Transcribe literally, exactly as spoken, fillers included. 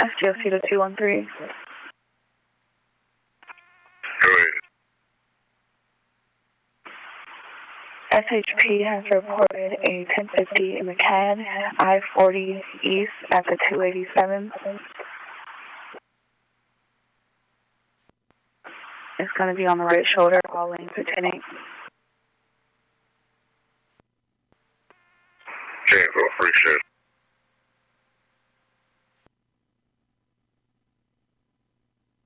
S G O C to two one three. Go ahead. S H P has reported a ten fifty in McCann, I forty East at the two eighty-seven. It's going to be on the right shoulder, all lanes are ten eight. ten four, free shift.